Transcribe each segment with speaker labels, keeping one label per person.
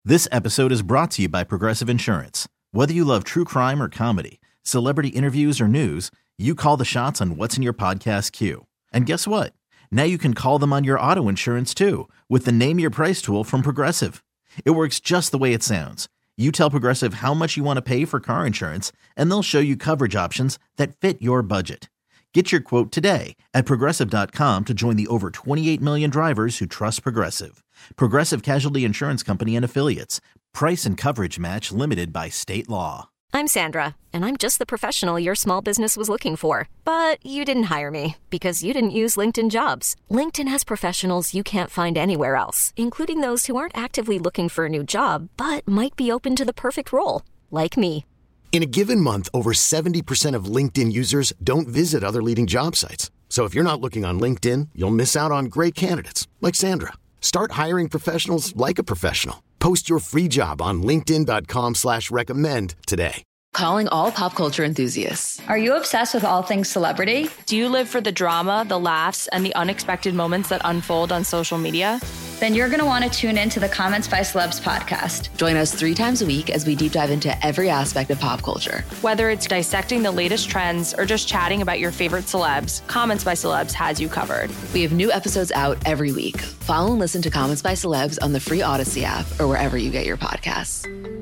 Speaker 1: This episode is brought to you by Progressive Insurance. Whether you love true crime or comedy, celebrity interviews or news, you call the shots on what's in your podcast queue. And guess what? Now you can call them on your auto insurance too with the Name Your Price tool from Progressive. It works just the way it sounds. You tell Progressive how much you want to pay for car insurance, and they'll show you coverage options that fit your budget. Get your quote today at Progressive.com to join the over 28 million drivers who trust Progressive. Progressive Casualty Insurance Company and Affiliates. Price and coverage match limited by state law.
Speaker 2: I'm Sandra, and I'm just the professional your small business was looking for. But you didn't hire me because you didn't use LinkedIn Jobs. LinkedIn has professionals you can't find anywhere else, including those who aren't actively looking for a new job, but might be open to the perfect role, like me.
Speaker 3: In a given month, over 70% of LinkedIn users don't visit other leading job sites. So if you're not looking on LinkedIn, you'll miss out on great candidates like Sandra. Start hiring professionals like a professional. Post your free job on linkedin.com/recommend today.
Speaker 4: Calling all pop culture enthusiasts.
Speaker 5: Are you obsessed with all things celebrity?
Speaker 6: Do you live for the drama, the laughs, and the unexpected moments that unfold on social media?
Speaker 5: Then you're going to want to tune in to the Comments by Celebs podcast.
Speaker 4: Join us 3 times a week as we deep dive into every aspect of pop culture.
Speaker 6: Whether it's dissecting the latest trends or just chatting about your favorite celebs, Comments by Celebs has you covered.
Speaker 4: We have new episodes out every week. Follow and listen to Comments by Celebs on the free Odyssey app or wherever you get your podcasts.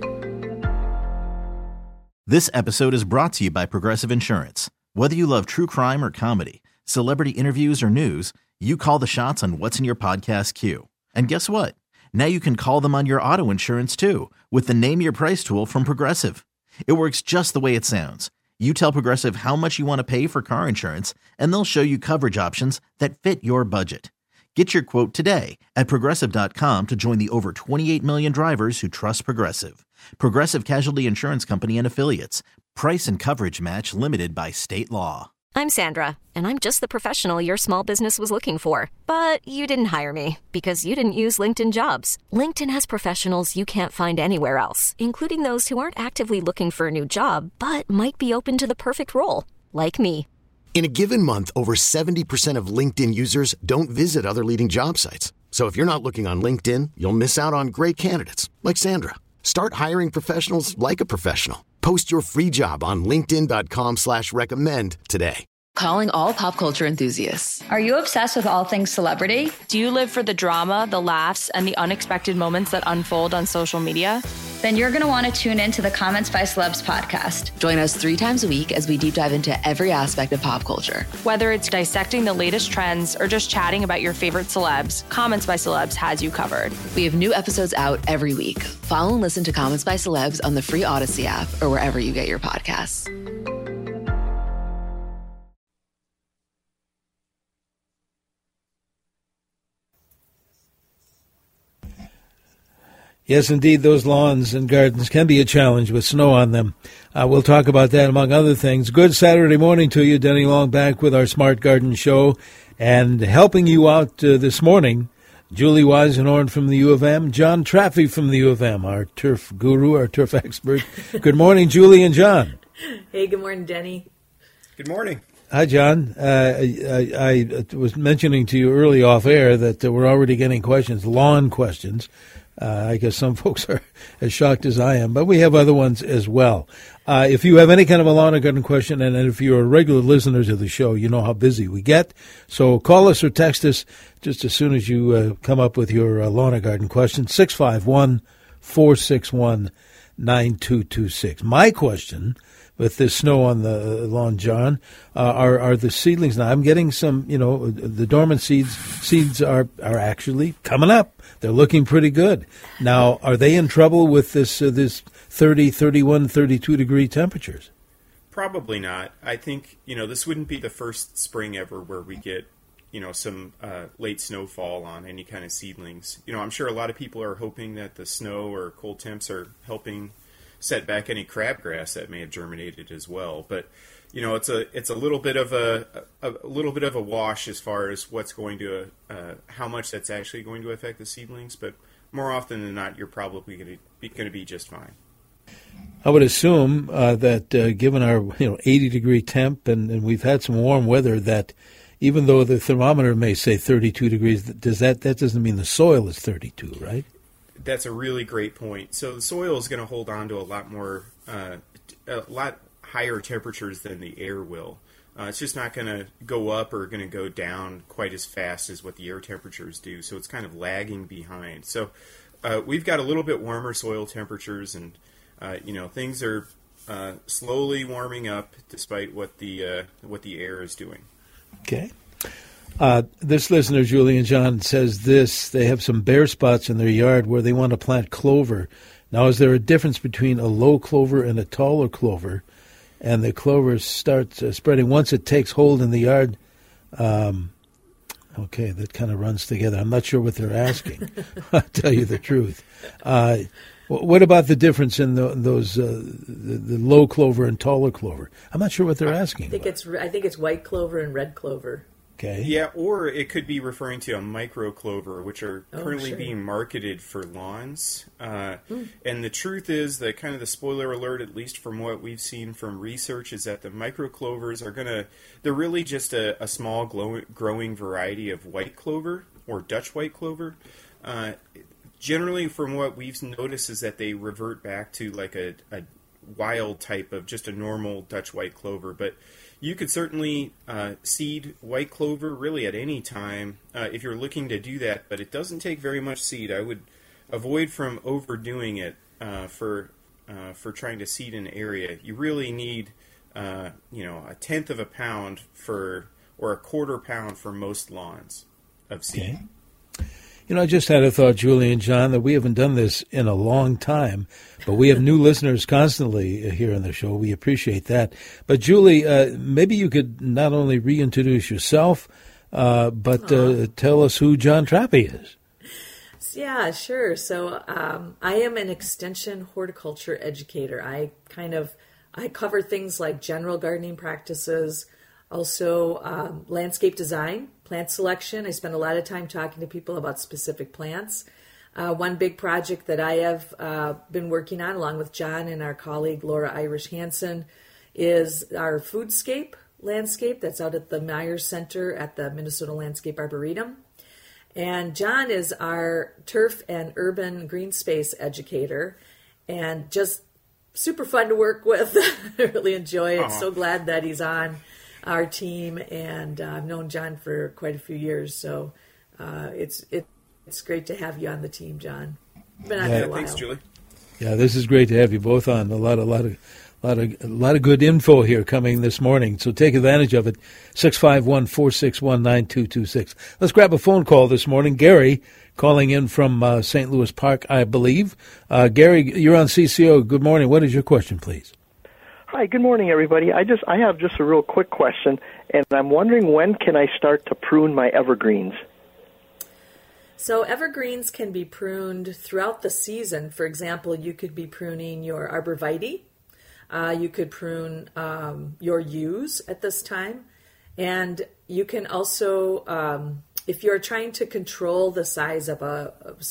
Speaker 1: This episode is brought to you by Progressive Insurance. Whether you love true crime or comedy, celebrity interviews or news, you call the shots on what's in your podcast queue. And guess what? Now you can call them on your auto insurance too with the Name Your Price tool from Progressive. It works just the way it sounds. You tell Progressive how much you want to pay for car insurance, and they'll show you coverage options that fit your budget. Get your quote today at Progressive.com to join the over 28 million drivers who trust Progressive. Progressive Casualty Insurance Company and Affiliates. Price and coverage match limited by state law.
Speaker 2: I'm Sandra, and I'm just the professional your small business was looking for. But you didn't hire me because you didn't use LinkedIn Jobs. LinkedIn has professionals you can't find anywhere else, including those who aren't actively looking for a new job, but might be open to the perfect role, like me.
Speaker 3: In a given month, over 70% of LinkedIn users don't visit other leading job sites. So if you're not looking on LinkedIn, you'll miss out on great candidates like Sandra. Start hiring professionals like a professional. Post your free job on linkedin.com/recommend today.
Speaker 4: Calling all pop culture enthusiasts.
Speaker 5: Are you obsessed with all things celebrity?
Speaker 6: Do you live for the drama, the laughs, and the unexpected moments that unfold on social media?
Speaker 5: Then you're going to want to tune in to the Comments by Celebs podcast.
Speaker 4: Join us 3 times a week as we deep dive into every aspect of pop culture.
Speaker 6: Whether it's dissecting the latest trends or just chatting about your favorite celebs, Comments by Celebs has you covered.
Speaker 4: We have new episodes out every week. Follow and listen to Comments by Celebs on the free Odyssey app or wherever you get your podcasts.
Speaker 7: Yes, indeed, those lawns and gardens can be a challenge with snow on them. We'll talk about that, among other things. Good Saturday morning to you. Denny Long back with our Smart Garden Show. And helping you out this morning, Julie Weisenhorn from the U of M, John Traffy from the U of M, our turf guru, our turf expert. Good morning, Julie and John.
Speaker 8: Hey, good morning, Denny.
Speaker 9: Good morning.
Speaker 7: Hi, John. I was mentioning to you early off air that we're already getting questions, lawn questions. I guess some folks are as shocked as I am, but we have other ones as well. If you have any kind of a lawn or garden question, and if you're a regular listener to the show, you know how busy we get. So call us or text us just as soon as you come up with your lawn or garden question, 651-461-9226. My question, with this snow on the lawn, John, are the seedlings. Now, I'm getting some, the dormant seeds are actually coming up. They're looking pretty good. Now, are they in trouble with this 30, 31, 32 degree temperatures?
Speaker 9: Probably not. I think, this wouldn't be the first spring ever where we get, some late snowfall on any kind of seedlings. I'm sure a lot of people are hoping that the snow or cold temps are helping set back any crabgrass that may have germinated as well. But it's a little bit of a little bit of a wash as far as what's going to how much that's actually going to affect the seedlings. But more often than not, you're probably going to be just fine.
Speaker 7: I would assume that given our 80 degree temp and we've had some warm weather, that even though the thermometer may say 32 degrees, that doesn't mean the soil is 32, right?
Speaker 9: that's a really great point. So the soil is going to hold on to a lot higher temperatures than the air will. It's just not going to go up or going to go down quite as fast as what the air temperatures do. So it's kind of lagging behind. So we've got a little bit warmer soil temperatures, and things are slowly warming up despite what the air is doing.
Speaker 7: Okay. This listener, Julian John, says this: they have some bare spots in their yard where they want to plant clover. Now, is there a difference between a low clover and a taller clover? And the clover starts spreading once it takes hold in the yard. Okay, that kind of runs together. I'm not sure what they're asking. I'll tell you the truth. What about the difference in those the low clover and taller clover? I'm not sure what they're asking.
Speaker 8: I think it's white clover and red clover.
Speaker 7: Okay.
Speaker 9: Yeah, or it could be referring to a micro clover, which are currently being marketed for lawns. And the truth is that kind of the spoiler alert, at least from what we've seen from research, is that the micro clovers they're really just a small growing variety of white clover or Dutch white clover. Generally, from what we've noticed, is that they revert back to like a wild type of just a normal Dutch white clover, but you could certainly seed white clover really at any time if you're looking to do that, but it doesn't take very much seed. I would avoid from overdoing it for trying to seed an area. You really need a tenth of a pound or a quarter pound for most lawns of seed.
Speaker 7: Okay. I just had a thought, Julie and John, that we haven't done this in a long time, but we have new listeners constantly here on the show. We appreciate that. But, Julie, maybe you could not only reintroduce yourself, but tell us who John Trappe is.
Speaker 8: Yeah, sure. So I am an extension horticulture educator. I cover things like general gardening practices, also landscape design, plant selection. I spend a lot of time talking to people about specific plants. One big project that I have been working on, along with John and our colleague Laura Irish Hansen, is our foodscape landscape that's out at the Myers Center at the Minnesota Landscape Arboretum. And John is our turf and urban green space educator, and just super fun to work with. I really enjoy it. So glad that he's on our team, and I've known John for quite a few years, so it's great to have you on the team, John. Been on here a while.
Speaker 9: Thanks, Julie.
Speaker 7: Yeah, this is great to have you both on. A lot of good info here coming this morning, so take advantage of it. 651-461-9226. Let's grab a phone call this morning. Gary calling in from St. Louis Park, I believe. Gary, you're on CCO. Good morning. What is your question, please?
Speaker 10: Hi, good morning, everybody. I have just a real quick question, and I'm wondering, when can I start to prune my evergreens?
Speaker 8: So evergreens can be pruned throughout the season. For example, you could be pruning your arborvitae. You could prune your yews at this time. And you can also, if you're trying to control the size of a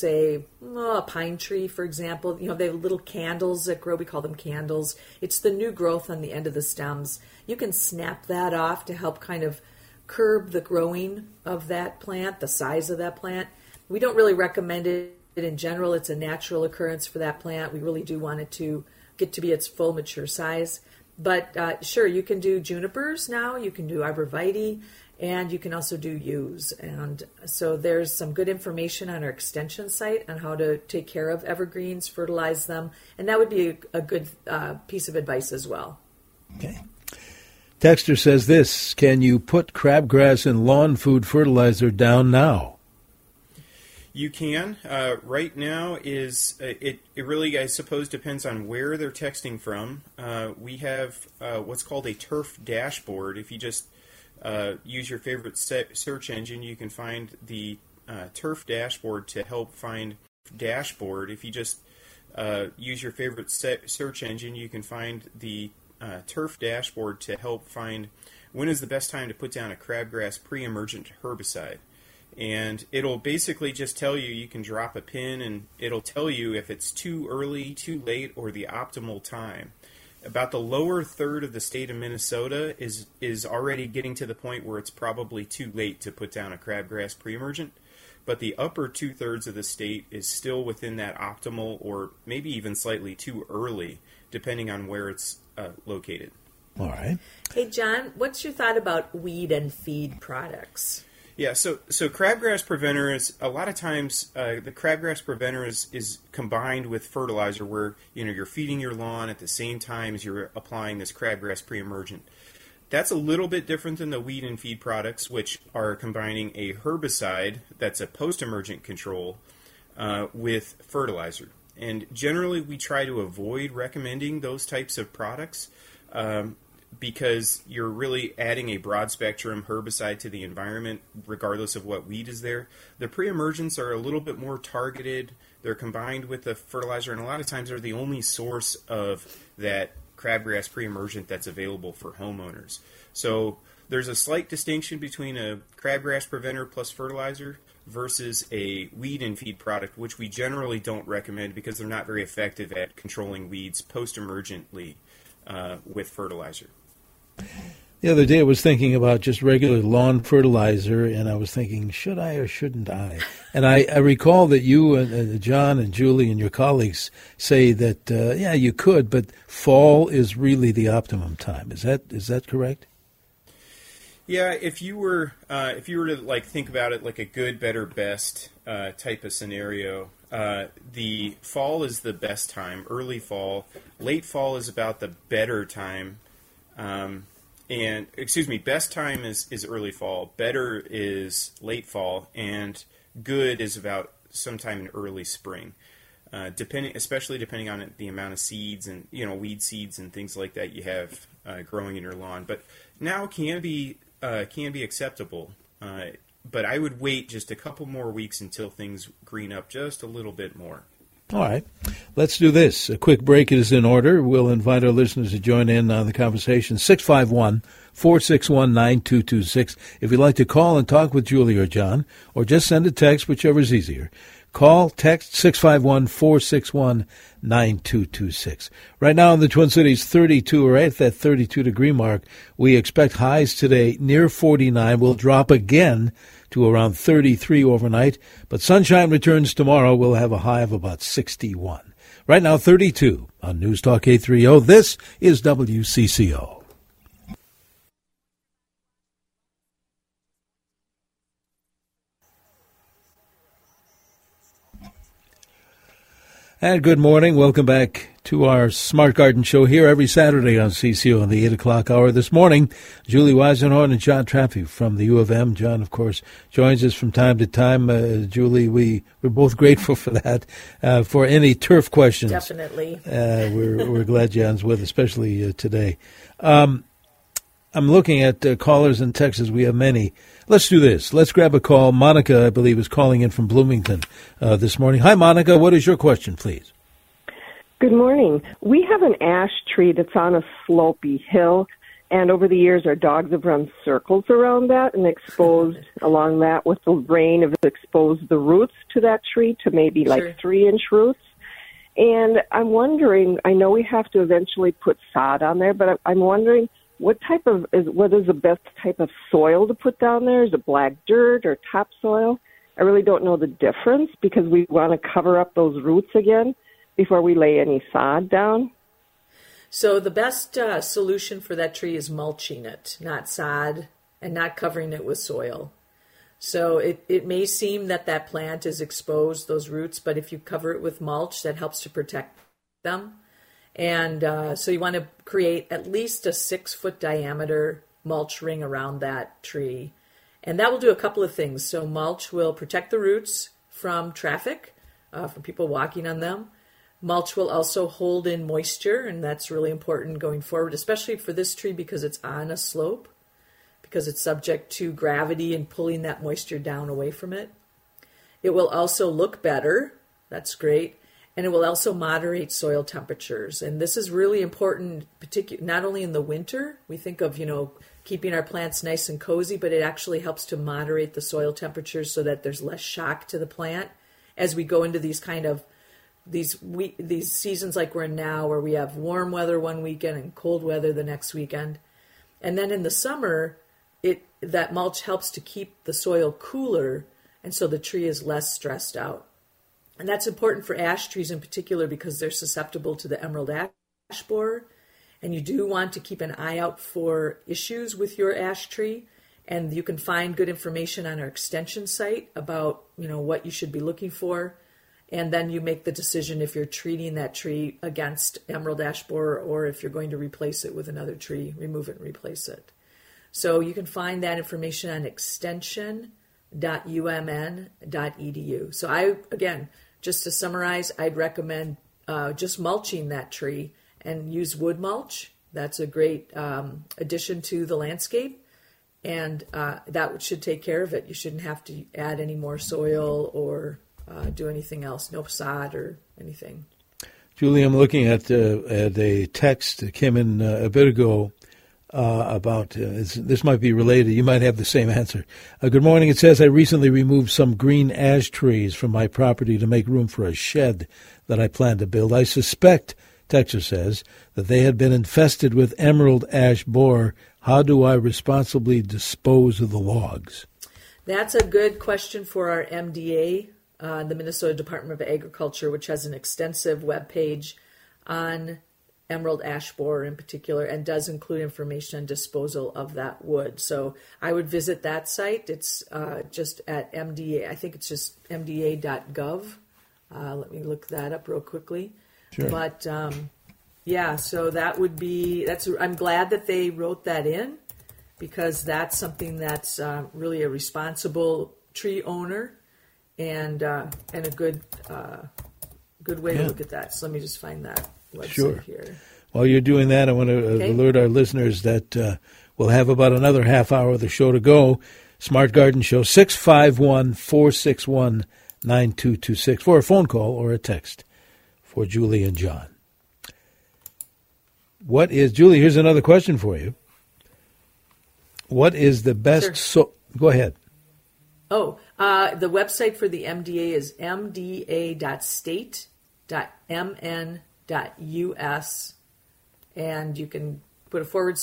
Speaker 8: pine tree, for example, they have little candles that grow. We call them candles. It's the new growth on the end of the stems. You can snap that off to help kind of curb the growing of that plant, the size of that plant. We don't really recommend it in general. It's a natural occurrence for that plant. We really do want it to get to be its full mature size. But sure, you can do junipers now. You can do arborvitae. And you can also do yews. And so there's some good information on our extension site on how to take care of evergreens, fertilize them. And that would be a good piece of advice as well.
Speaker 7: Okay. Texter says this: can you put crabgrass in lawn food fertilizer down now?
Speaker 9: You can. Right now it really, I suppose, depends on where they're texting from. We have what's called a turf dashboard. If you just use your favorite search engine, you can find the turf dashboard to help find dashboard. If you just use your favorite search engine, you can find the turf dashboard to help find when is the best time to put down a crabgrass pre-emergent herbicide. And it'll basically just tell you, you can drop a pin and it'll tell you if it's too early, too late, or the optimal time. About the lower third of the state of Minnesota is already getting to the point where it's probably too late to put down a crabgrass pre-emergent. but the upper 2/3 of the state is still within that optimal or maybe even slightly too early, depending on where it's located.
Speaker 7: All right.
Speaker 8: Hey, John, what's your thought about weed and feed products?
Speaker 9: Yeah, so crabgrass preventer is a lot of times the crabgrass preventer is combined with fertilizer, where you're feeding your lawn at the same time as you're applying this crabgrass pre-emergent. That's a little bit different than the weed and feed products, which are combining a herbicide that's a post-emergent control with fertilizer. And generally, we try to avoid recommending those types of products. Because you're really adding a broad-spectrum herbicide to the environment, regardless of what weed is there. The pre-emergents are a little bit more targeted. They're combined with the fertilizer, and a lot of times they're the only source of that crabgrass pre-emergent that's available for homeowners. So there's a slight distinction between a crabgrass preventer plus fertilizer versus a weed and feed product, which we generally don't recommend because they're not very effective at controlling weeds post-emergently with fertilizer.
Speaker 7: The other day I was thinking about just regular lawn fertilizer, and I was thinking, should I or shouldn't I? And I recall that you and John and Julie and your colleagues say that, yeah, you could, but fall is really the optimum time. Is that correct?
Speaker 9: Yeah, if you were to think about it like a good, better, best type of scenario, the fall is the best time. Early fall, late fall is about the better time. Best time is early fall, better is late fall, and good is about sometime in early spring. Especially depending on the amount of seeds and weed seeds and things like that you have growing in your lawn. But now can be acceptable. But I would wait just a couple more weeks until things green up just a little bit more.
Speaker 7: All right. Let's do this. A quick break is in order. We'll invite our listeners to join in on the conversation. 651-461-9226. If you'd like to call and talk with Julie or John, or just send a text, whichever is easier. Call, text 651-461-9226. Right now in the Twin Cities, 32, right at that 32-degree mark. We expect highs today near 49. Will drop again to around 33 overnight. But sunshine returns tomorrow. We'll have a high of about 61. Right now, 32 on News Talk 830. This is WCCO. And good morning. Welcome back to our Smart Garden Show here every Saturday on CCO in the 8 o'clock hour. This morning, Julie Weisenhorn and John Trappe from the U of M. John, of course, joins us from time to time. Julie, we're both grateful for that. For any turf questions.
Speaker 8: Definitely.
Speaker 7: We're glad John's with, especially today. I'm looking at callers in Texas. We have many. Let's do this. Let's grab a call. Monica, I believe, is calling in from Bloomington this morning. Hi, Monica. What is your question, please?
Speaker 11: Good morning. We have an ash tree that's on a slopey hill, and over the years our dogs have run circles around that and exposed along that with the rain have exposed the roots to that tree to maybe like 3-inch roots. And I'm wondering, I know we have to eventually put sod on there, but I'm wondering what is the best type of soil to put down there? Is it black dirt or topsoil? I really don't know the difference because we want to cover up those roots again before we lay any sod down.
Speaker 8: So the best solution for that tree is mulching it, not sod, and not covering it with soil. So it may seem that plant is exposed, those roots, but if you cover it with mulch, that helps to protect them. And so you want to create at least a 6-foot diameter mulch ring around that tree. And that will do a couple of things. So mulch will protect the roots from traffic, from people walking on them. Mulch will also hold in moisture, and that's really important going forward, especially for this tree because it's on a slope, because it's subject to gravity and pulling that moisture down away from it. It will also look better. That's great. And it will also moderate soil temperatures. And this is really important, not only in the winter. We think of, keeping our plants nice and cozy, but it actually helps to moderate the soil temperatures so that there's less shock to the plant as we go into these these seasons like we're in now, where we have warm weather one weekend and cold weather the next weekend. And then in the summer, that mulch helps to keep the soil cooler and so the tree is less stressed out. And that's important for ash trees in particular because they're susceptible to the emerald ash borer. And you do want to keep an eye out for issues with your ash tree. And you can find good information on our extension site about, what you should be looking for. And then you make the decision if you're treating that tree against emerald ash borer or if you're going to replace it with another tree, remove it and replace it. So you can find that information on extension.umn.edu. So just to summarize, I'd recommend just mulching that tree and use wood mulch. That's a great addition to the landscape. And that should take care of it. You shouldn't have to add any more soil or do anything else, no sod or anything.
Speaker 7: Julie, I'm looking at a text that came in a bit ago about, this might be related. You might have the same answer. Good morning. It says, I recently removed some green ash trees from my property to make room for a shed that I plan to build. I suspect, texter says, that they had been infested with emerald ash borer. How do I responsibly dispose of the logs?
Speaker 8: That's a good question for our MDA, the Minnesota Department of Agriculture, which has an extensive webpage on emerald ash borer in particular and does include information on disposal of that wood. So I would visit that site. It's just at MDA. I think it's just mda.gov. Let me look that up real quickly.
Speaker 7: Sure.
Speaker 8: But so that would be, I'm glad that they wrote that in because that's something that's really a responsible tree owner and a good way to look at that. So let me just find that website here.
Speaker 7: While you're doing that, I want to alert our listeners that we'll have about another half hour of the show to go. Smart Garden Show, 651-461-9226 for a phone call or a text for Julie and John. Julie, here's another question for you. What is the best... Go ahead.
Speaker 8: The website for the MDA is mda.state.mn.us, and you can put a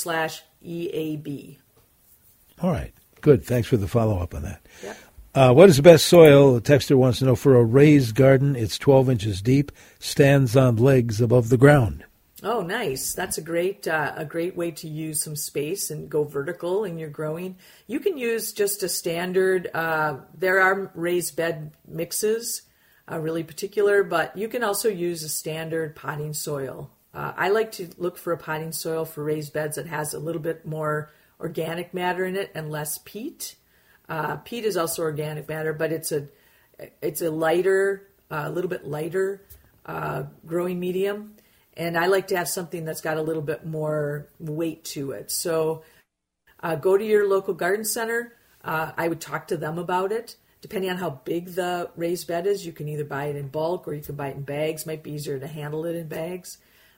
Speaker 8: /EAB.
Speaker 7: All right. Good. Thanks for the follow-up on that.
Speaker 8: Yep.
Speaker 7: What is the best soil? The texter wants to know for a raised garden. It's 12 inches deep, stands on legs above the ground.
Speaker 8: Oh, nice. That's a great way to use some space and go vertical in your growing. You can use just a standard, there are raised bed mixes, really particular, but you can also use a standard potting soil. I like to look for a potting soil for raised beds that has a little bit more organic matter in it and less peat. Peat is also organic matter, but it's a lighter, a little bit lighter growing medium. And I like to have something that's got a little bit more weight to it. So go to your local garden center. I would talk to them about it. Depending on how big the raised bed is, you can either buy it in bulk or you can buy it in bags. Might be easier to handle it in bags.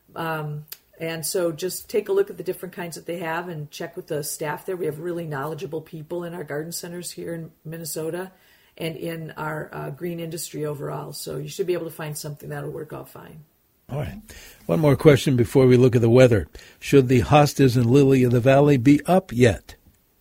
Speaker 8: And so just take a look at the different kinds that they have and check with the staff there. We have really knowledgeable people in our garden centers here in Minnesota and in our green industry overall. So you should be able to find something that'll work out fine.
Speaker 7: All right. One more question before we look at the weather. Should the hostas and lily of the valley be up yet?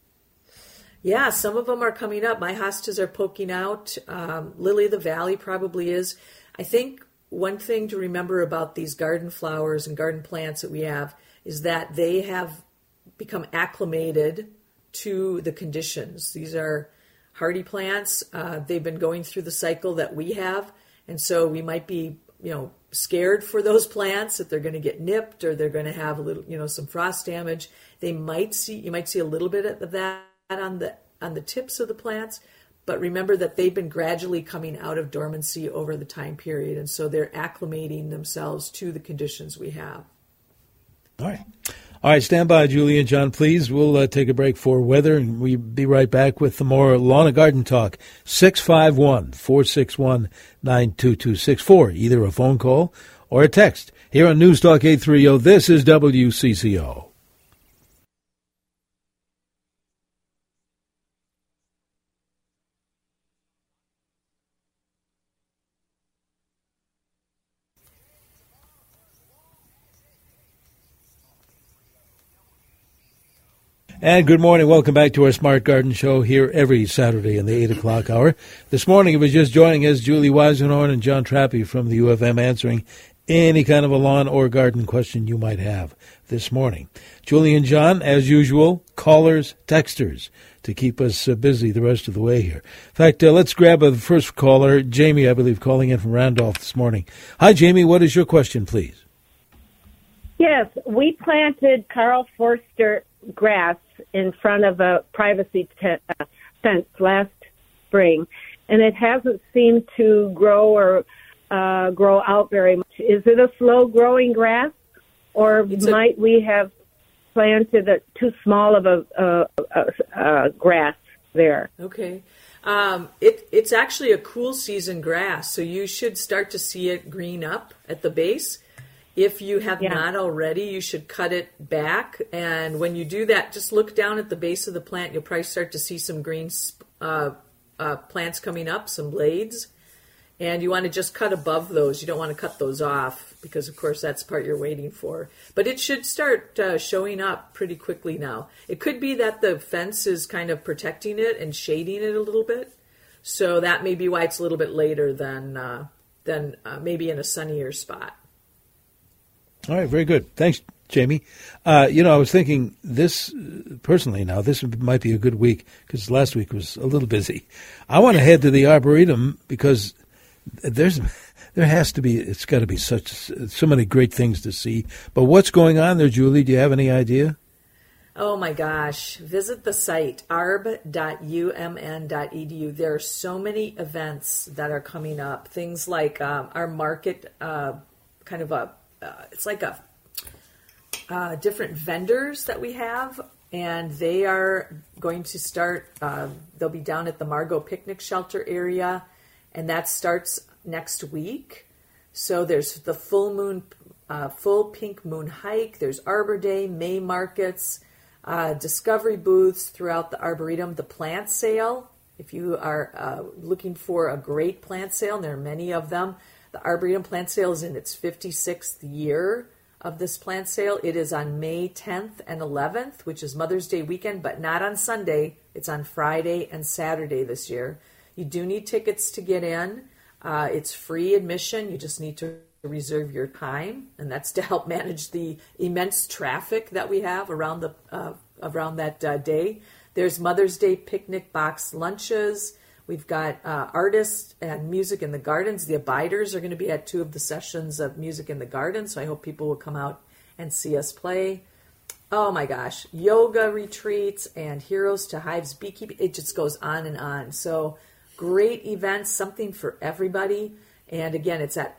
Speaker 8: Yeah, some of them are coming up. My hostas are poking out. Lily of the valley probably is. I think one thing to remember about these garden flowers and garden plants that we have is that they have become acclimated to the conditions. These are hardy plants. They've been going through the cycle that we have, and so we might be, scared for those plants that they're going to get nipped or they're going to have a little, some frost damage. You might see a little bit of that on the tips of the plants, but remember that they've been gradually coming out of dormancy over the time period, and so they're acclimating themselves to the conditions we have.
Speaker 7: All right, stand by, Julie and John, please. We'll take a break for weather, and we'll be right back with the more lawn and garden talk. 651-461-9226 for either a phone call or a text. Here on News Talk 830, this is WCCO. And good morning. Welcome back to our Smart Garden Show here every Saturday in the 8 o'clock hour. This morning, it was just joining us, Julie Weisenhorn and John Trappe from the U of M answering any kind of a lawn or garden question you might have this morning. Julie and John, as usual, callers, texters, to keep us busy the rest of the way here. In fact, let's grab the first caller, Jamie, I believe, calling in from Randolph this morning. Hi, Jamie. What is your question, please?
Speaker 12: Yes, we planted Carl Forster grass in front of a privacy fence last spring, and it hasn't seemed to grow or grow out very much. Is it a slow-growing grass, or might we have planted too small of a grass there?
Speaker 8: Okay. It's actually a cool season grass, so you should start to see it green up at the base. If you have not already, you should cut it back. And when you do that, just look down at the base of the plant. You'll probably start to see some green plants coming up, some blades. And you want to just cut above those. You don't want to cut those off because, of course, that's the part you're waiting for. But it should start showing up pretty quickly now. It could be that the fence is kind of protecting it and shading it a little bit. So that may be why it's a little bit later than maybe in a sunnier spot.
Speaker 7: All right, very good. Thanks, Jamie. I was thinking this might be a good week because last week was a little busy. I want to head to the Arboretum because it's got to be so many great things to see. But what's going on there, Julie? Do you have any idea?
Speaker 8: Oh my gosh. Visit the site, arb.umn.edu. There are so many events that are coming up. Things like our market, it's like different vendors that we have, and they are going to start, they'll be down at the Margot Picnic Shelter area, and that starts next week. So there's the full pink moon hike, there's Arbor Day, May markets, discovery booths throughout the Arboretum, the plant sale. If you are looking for a great plant sale, and there are many of them, the Arboretum Plant Sale is in its 56th year of this plant sale. It is on May 10th and 11th, which is Mother's Day weekend, but not on Sunday. It's on Friday and Saturday this year. You do need tickets to get in. It's free admission. You just need to reserve your time, and that's to help manage the immense traffic that we have around that day. There's Mother's Day picnic box lunches. We've got artists and music in the gardens. The Abiders are going to be at 2 of the sessions of Music in the Garden, so I hope people will come out and see us play. Oh my gosh, yoga retreats and Heroes to Hives beekeeping. It just goes on and on. So great events, something for everybody. And again, it's at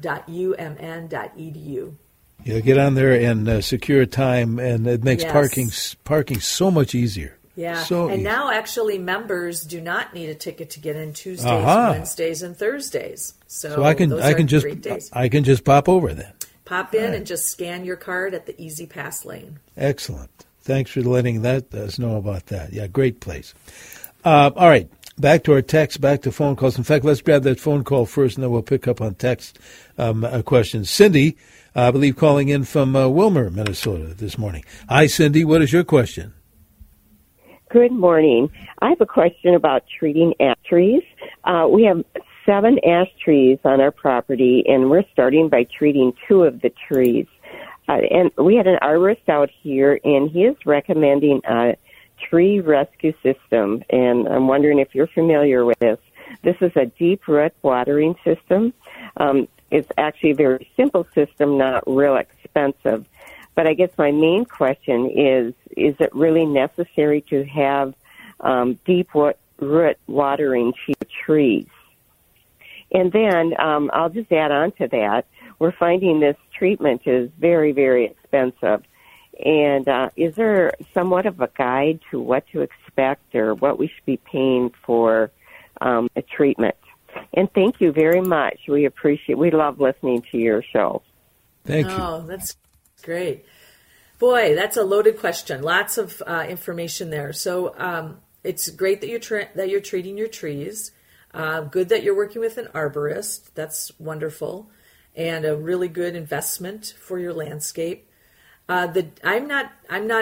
Speaker 8: arb.umn.edu.
Speaker 7: Yeah, get on there and secure time, and it makes parking so much easier.
Speaker 8: Yeah,
Speaker 7: so
Speaker 8: and
Speaker 7: easy.
Speaker 8: now actually members do not need a ticket to get in Tuesdays, Wednesdays, and Thursdays. So
Speaker 7: I can
Speaker 8: great days.
Speaker 7: I can just pop over then.
Speaker 8: Pop in and just scan your card at the Easy Pass lane.
Speaker 7: Excellent. Thanks for letting us know about that. Yeah, great place. All right, back to our text, back to phone calls. In fact, let's grab that phone call first, and then we'll pick up on text questions. Cindy, I believe, calling in from Wilmer, Minnesota this morning. Hi, Cindy. What is your question?
Speaker 13: Good morning. I have a question about treating ash trees. We have 7 ash trees on our property, and we're starting by treating 2 of the trees. And we had an arborist out here, and he is recommending a tree rescue system, and I'm wondering if you're familiar with this. This is a deep root watering system. It's actually a very simple system, not real expensive. But I guess my main question is it really necessary to have deep root watering to trees? And then I'll just add on to that. We're finding this treatment is very, very expensive. And is there somewhat of a guide to what to expect or what we should be paying for a treatment? And thank you very much. We love listening to your show.
Speaker 7: Thank you.
Speaker 8: Oh, that's great. Boy, that's a loaded question. Lots of information there. So it's great that you're treating your trees. Good that you're working with an arborist. That's wonderful, and a really good investment for your landscape. I'm not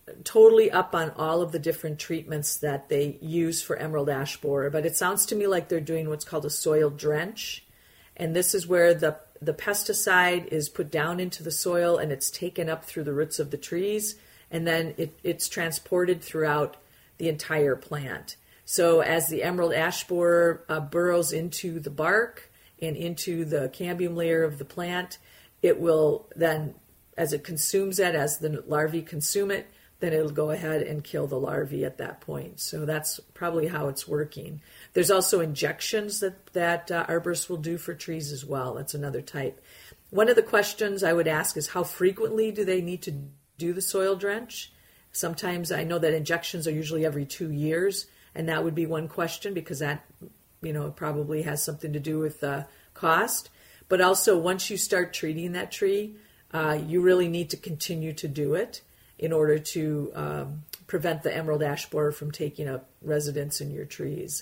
Speaker 8: totally up on all of the different treatments that they use for emerald ash borer, but it sounds to me like they're doing what's called a soil drench. And this is where the pesticide is put down into the soil and it's taken up through the roots of the trees, and then it's transported throughout the entire plant. So as the emerald ash borer burrows into the bark and into the cambium layer of the plant, it will then, as it consumes that, as the larvae consume it, then it'll go ahead and kill the larvae at that point. So that's probably how it's working. There's also injections that arborists will do for trees as well. That's another type. One of the questions I would ask is how frequently do they need to do the soil drench? Sometimes I know that injections are usually every 2 years, and that would be one question because that, probably has something to do with cost. But also once you start treating that tree, you really need to continue to do it in order to prevent the emerald ash borer from taking up residence in your trees.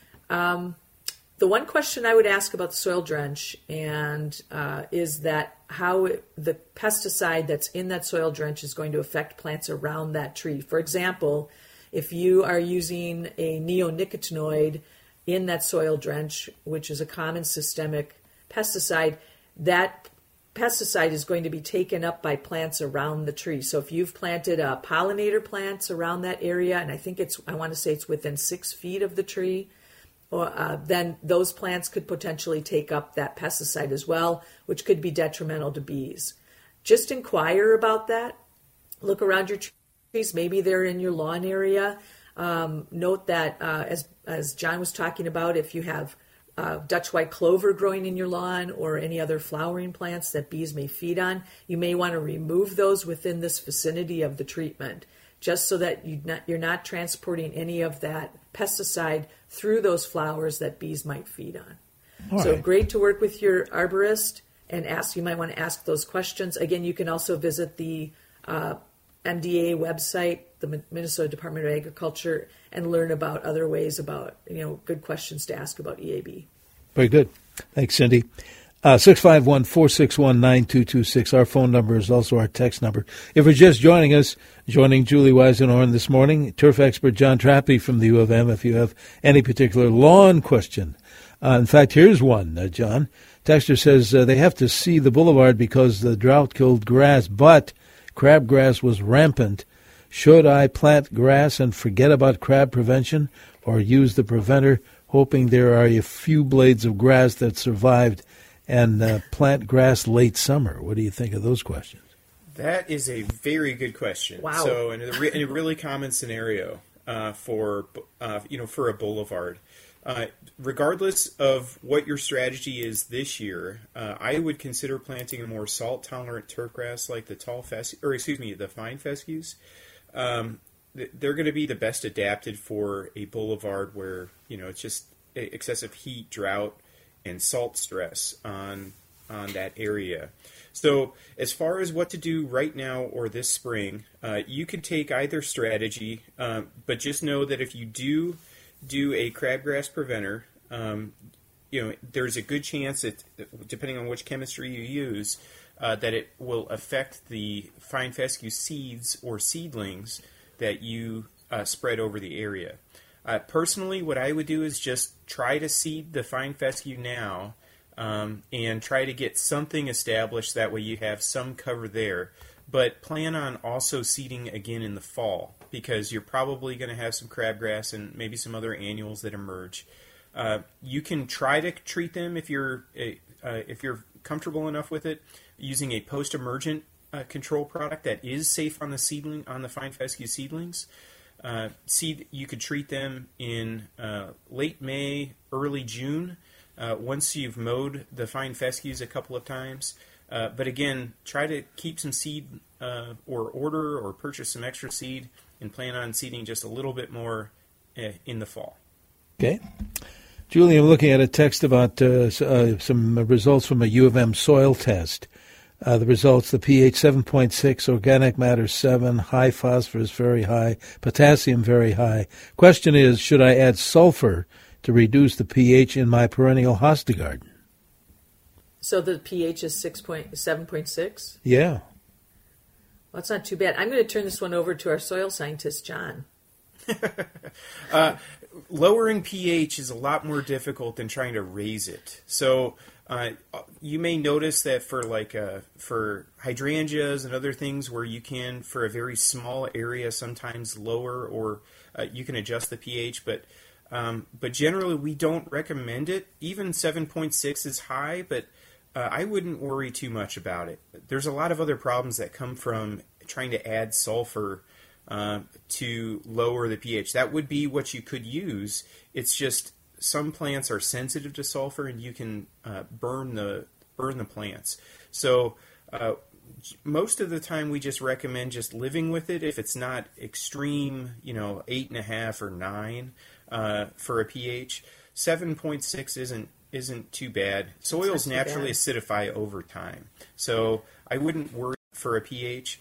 Speaker 8: The one question I would ask about the soil drench is that how the pesticide that's in that soil drench is going to affect plants around that tree. For example, if you are using a neonicotinoid in that soil drench, which is a common systemic pesticide, that pesticide is going to be taken up by plants around the tree. So if you've planted pollinator plants around that area, and I want to say it's within 6 feet of the tree, then those plants could potentially take up that pesticide as well, which could be detrimental to bees. Just inquire about that. Look around your trees. Maybe they're in your lawn area. Note that, as John was talking about, if you have Dutch white clover growing in your lawn or any other flowering plants that bees may feed on, you may want to remove those within this vicinity of the treatment, just so that you're not transporting any of that pesticide through those flowers that bees might feed on. So great to work with your arborist and ask. You might want to ask those questions. Again, you can also visit the MDA website, the Minnesota Department of Agriculture, and learn about other ways about, good questions to ask about EAB.
Speaker 7: Very good. Thanks, Cindy. 651-461-9226. Our phone number is also our text number. If you're just joining us, joining Julie Weisenhorn this morning, turf expert John Trappe from the U of M, if you have any particular lawn question. In fact, here's one, John. Texter says they have to see the boulevard because the drought killed grass, but crabgrass was rampant. Should I plant grass and forget about crab prevention or use the preventer, hoping there are a few blades of grass that survived, and plant grass late summer? What do you think of those questions?
Speaker 9: That is a very good question.
Speaker 8: Wow.
Speaker 9: So, in a really common scenario for a boulevard, regardless of what your strategy is this year, I would consider planting a more salt-tolerant turfgrass like the the fine fescues. They're going to be the best adapted for a boulevard where it's just excessive heat, drought, and salt stress on that area. So as far as what to do right now or this spring, you can take either strategy, but just know that if you do a crabgrass preventer, there's a good chance that, depending on which chemistry you use, that it will affect the fine fescue seeds or seedlings that you spread over the area. Personally, what I would do is just try to seed the fine fescue now and try to get something established. That way you have some cover there. But plan on also seeding again in the fall, because you're probably going to have some crabgrass and maybe some other annuals that emerge. You can try to treat them if you're comfortable enough with it, using a post-emergent control product that is safe on the fine fescue seedlings. You could treat them in late May, early June, once you've mowed the fine fescues a couple of times. But again, try to keep some seed or order or purchase some extra seed and plan on seeding just a little bit more in the fall.
Speaker 7: Okay. Julie, I'm looking at a text about some results from a U of M soil test. The results, the pH 7.6, organic matter 7, high phosphorus very high, potassium very high. Question is, should I add sulfur to reduce the pH in my perennial hosta garden?
Speaker 8: So the pH is 7.6?
Speaker 7: Yeah.
Speaker 8: Well, it's not too bad. I'm going to turn this one over to our soil scientist, John.
Speaker 9: Lowering pH is a lot more difficult than trying to raise it. So you may notice that for hydrangeas and other things where you can, for a very small area, sometimes lower or you can adjust the pH, but generally we don't recommend it. Even 7.6 is high, but I wouldn't worry too much about it. There's a lot of other problems that come from trying to add sulfur to lower the pH. That would be what you could use. It's just some plants are sensitive to sulfur, and you can burn the plants. So most of the time, we just recommend just living with it. If it's not extreme, 8.5 or 9 for a pH, 7.6 isn't too bad. Soils naturally acidify over time, so I wouldn't worry for a pH.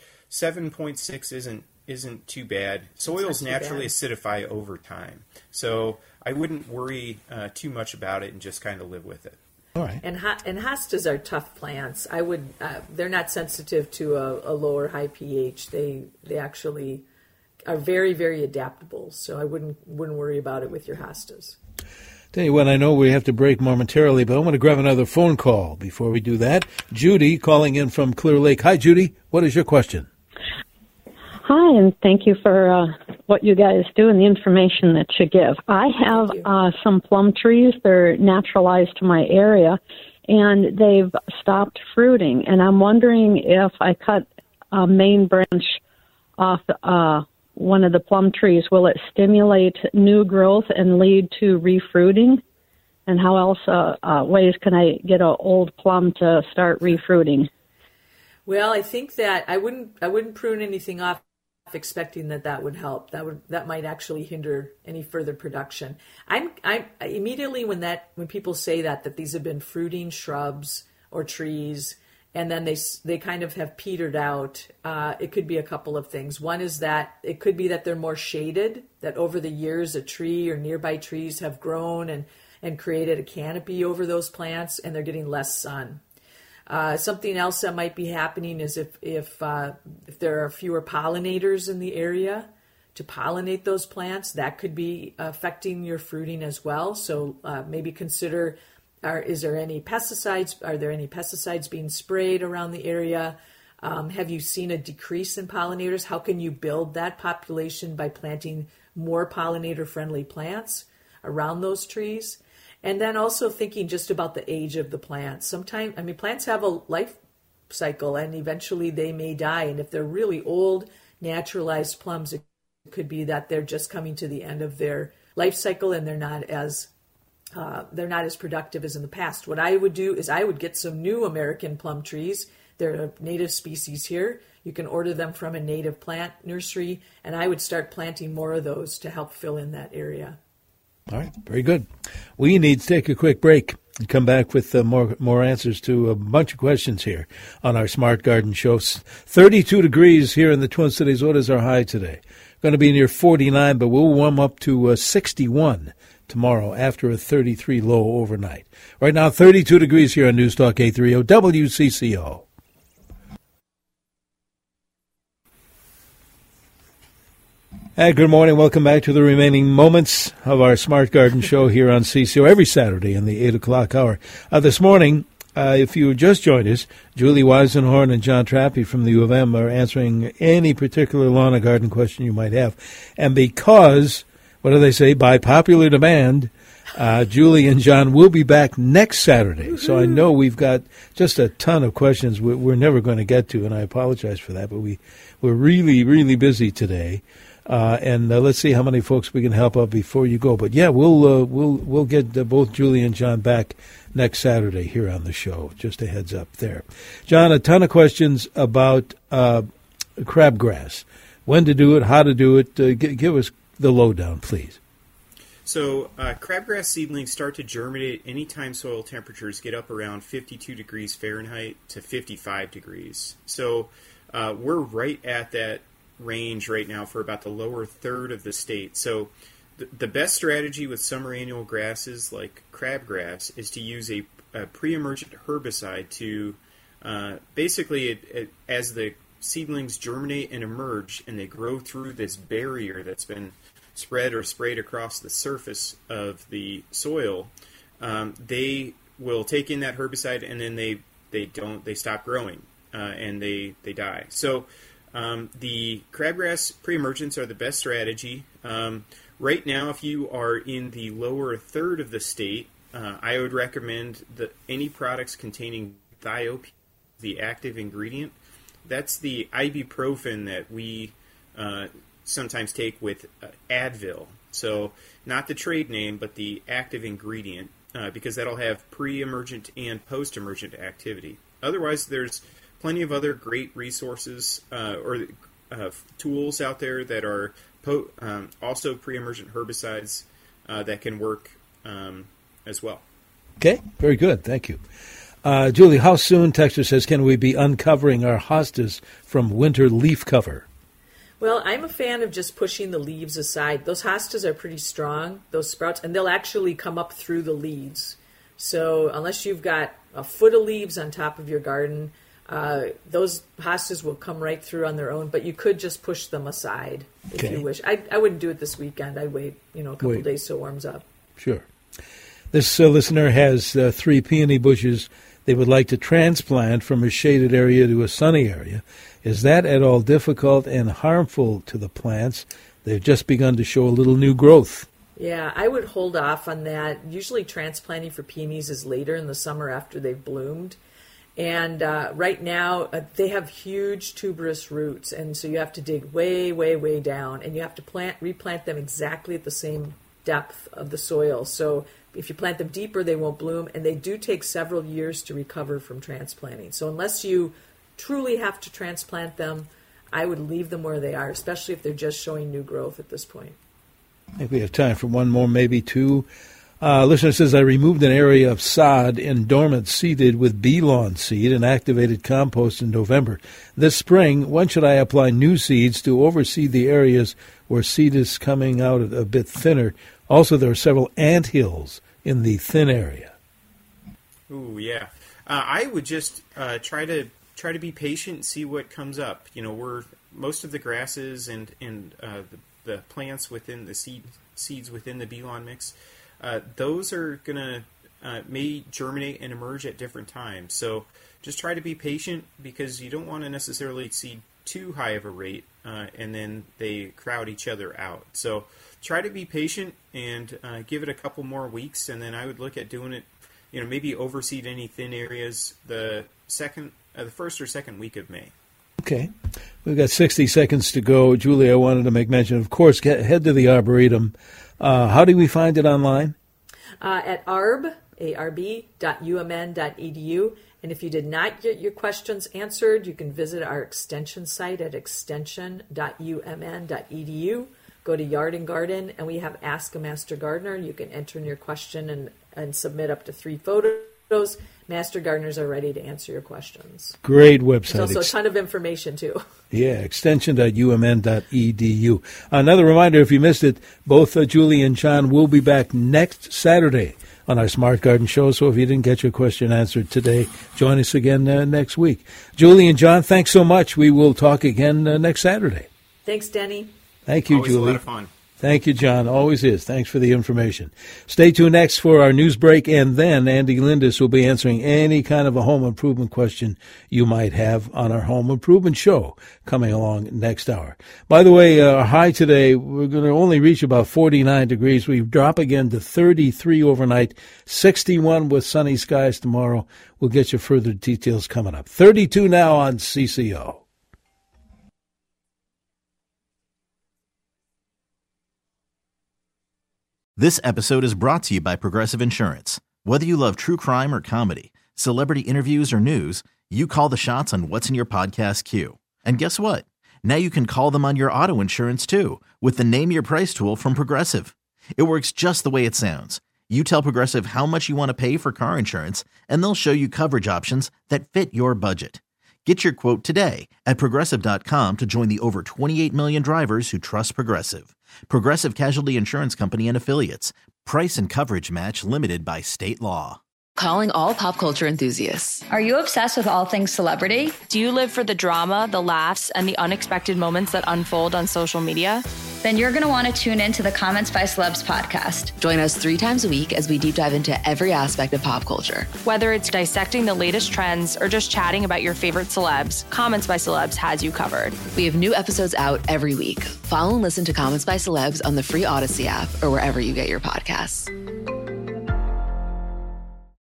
Speaker 9: 7.6 isn't too bad. Soils naturally acidify over time, so I wouldn't worry too much about it and just kind of live with it.
Speaker 7: All right.
Speaker 8: And hostas are tough plants. They're not sensitive to a lower high pH. They actually are very, very adaptable. So I wouldn't worry about it with your hostas.
Speaker 7: Tell you what, I know we have to break momentarily, but I want to grab another phone call before we do that. Judy calling in from Clear Lake. Hi, Judy. What is your question?
Speaker 14: Hi, and thank you for what you guys do and the information that you give. I have some plum trees. They're naturalized to my area, and they've stopped fruiting. And I'm wondering if I cut a main branch off one of the plum trees, will it stimulate new growth and lead to refruiting? And how else ways can I get an old plum to start refruiting?
Speaker 8: Well, I think that I wouldn't prune anything off expecting that would help. That might actually hinder any further production. I'm immediately when people say that these have been fruiting shrubs or trees, and then they kind of have petered out. It could be a couple of things. One is that it could be that they're more shaded, that over the years a tree or nearby trees have grown and created a canopy over those plants, and they're getting less sun. Something else that might be happening is if there are fewer pollinators in the area to pollinate those plants, that could be affecting your fruiting as well. So maybe consider: is there any pesticides? Are there any pesticides being sprayed around the area? Have you seen a decrease in pollinators? How can you build that population by planting more pollinator-friendly plants around those trees? And then also thinking just about the age of the plants. Sometimes, plants have a life cycle, and eventually they may die. And if they're really old, naturalized plums, it could be that they're just coming to the end of their life cycle, and they're not as productive as in the past. What I would do is I would get some new American plum trees. They're a native species here. You can order them from a native plant nursery, and I would start planting more of those to help fill in that area.
Speaker 7: All right, very good. We need to take a quick break and come back with more answers to a bunch of questions here on our Smart Garden Show. 32 degrees here in the Twin Cities. What is our high today? Going to be near 49, but we'll warm up to 61 tomorrow after a 33 low overnight. Right now, 32 degrees here on News Talk 830 WCCO. And good morning. Welcome back to the remaining moments of our Smart Garden Show here on CCO every Saturday in the 8 o'clock hour. This morning, if you just joined us, Julie Weisenhorn and John Trappe from the U of M are answering any particular lawn and garden question you might have. And because, what do they say, by popular demand, Julie and John will be back next Saturday. Mm-hmm. So I know we've got just a ton of questions we're never going to get to, and I apologize for that, but we're really, really busy today. And let's see how many folks we can help out before you go. But yeah, we'll get both Julie and John back next Saturday here on the show. Just a heads up there. John, a ton of questions about crabgrass. When to do it, how to do it. Give us the lowdown, please.
Speaker 9: So crabgrass seedlings start to germinate anytime soil temperatures get up around 52 degrees Fahrenheit to 55 degrees. So we're right at that range right now for about the lower third of the state. So the best strategy with summer annual grasses like crabgrass is to use a pre-emergent herbicide to basically as the seedlings germinate and emerge, and they grow through this barrier that's been spread or sprayed across the surface of the soil, they will take in that herbicide, and then they stop growing, and they die. So the crabgrass pre-emergents are the best strategy. Right now, if you are in the lower third of the state, I would recommend that any products containing thiopurine, the active ingredient. That's the ibuprofen that we sometimes take with Advil. So not the trade name, but the active ingredient, because that'll have pre-emergent and post-emergent activity. Otherwise, there's plenty of other great resources or tools out there that are also pre-emergent herbicides that can work as well.
Speaker 7: Okay, very good. Thank you. Julie, how soon, Texter says, can we be uncovering our hostas from winter leaf cover?
Speaker 8: Well, I'm a fan of just pushing the leaves aside. Those hostas are pretty strong, those sprouts, and they'll actually come up through the leaves. So unless you've got a foot of leaves on top of your garden, those hostas will come right through on their own, but you could just push them aside if you wish. I wouldn't do it this weekend. I'd wait, a couple days so it warms up.
Speaker 7: Sure. This listener has 3 peony bushes they would like to transplant from a shaded area to a sunny area. Is that at all difficult and harmful to the plants? They've just begun to show a little new growth.
Speaker 8: Yeah, I would hold off on that. Usually transplanting for peonies is later in the summer after they've bloomed. And right now, they have huge tuberous roots, and so you have to dig way, way, way down, and you have to replant them exactly at the same depth of the soil. So if you plant them deeper, they won't bloom, and they do take several years to recover from transplanting. So unless you truly have to transplant them, I would leave them where they are, especially if they're just showing new growth at this point.
Speaker 7: I think we have time for one more, maybe two. Listener says, I removed an area of sod in dormant seeded with bee lawn seed and activated compost in November. This spring, when should I apply new seeds to overseed the areas where seed is coming out a bit thinner? Also, there are several ant hills in the thin area.
Speaker 9: Ooh, yeah. I would just try to be patient and see what comes up. Most of the grasses and the plants within the seeds within the bee lawn mix, those are going to may germinate and emerge at different times. So just try to be patient, because you don't want to necessarily seed too high of a rate and then they crowd each other out. So try to be patient and give it a couple more weeks, and then I would look at doing it, maybe overseed any thin areas the first or second week of May.
Speaker 7: Okay. We've got 60 seconds to go. Julie, I wanted to make mention, of course, head to the Arboretum. How do we find it online?
Speaker 8: At arb.umn.edu. And if you did not get your questions answered, you can visit our extension site at extension.umn.edu. Go to Yard and Garden, and we have Ask a Master Gardener. You can enter in your question and submit up to 3 photos. Master Gardeners are ready to answer your questions.
Speaker 7: Great website.
Speaker 8: There's also a ton of information, too.
Speaker 7: Yeah, extension.umn.edu. Another reminder, if you missed it, both Julie and John will be back next Saturday on our Smart Garden Show. So if you didn't get your question answered today, join us again next week. Julie and John, thanks so much. We will talk again next Saturday.
Speaker 8: Thanks, Denny.
Speaker 7: Thank you,
Speaker 9: Always
Speaker 7: Julie.
Speaker 9: A lot of fun.
Speaker 7: Thank you, John. Always is. Thanks for the information. Stay tuned next for our news break, and then Andy Lindis will be answering any kind of a home improvement question you might have on our Home Improvement Show coming along next hour. By the way, our high today, we're going to only reach about 49 degrees. We drop again to 33 overnight, 61 with sunny skies tomorrow. We'll get you further details coming up. 32 now on CCO.
Speaker 1: This episode is brought to you by Progressive Insurance. Whether you love true crime or comedy, celebrity interviews or news, you call the shots on what's in your podcast queue. And guess what? Now you can call them on your auto insurance too with the Name Your Price tool from Progressive. It works just the way it sounds. You tell Progressive how much you want to pay for car insurance, and they'll show you coverage options that fit your budget. Get your quote today at Progressive.com to join the over 28 million drivers who trust Progressive. Progressive Casualty Insurance Company and Affiliates. Price and coverage match limited by state law.
Speaker 4: Calling all pop culture enthusiasts.
Speaker 5: Are you obsessed with all things celebrity?
Speaker 6: Do you live for the drama, the laughs, and the unexpected moments that unfold on social media?
Speaker 5: Then you're going to want to tune in to the Comments by Celebs podcast.
Speaker 4: Join us 3 times a week as we deep dive into every aspect of pop culture.
Speaker 6: Whether it's dissecting the latest trends or just chatting about your favorite celebs, Comments by Celebs has you covered.
Speaker 4: We have new episodes out every week. Follow and listen to Comments by Celebs on the free Odyssey app or wherever you get your podcasts.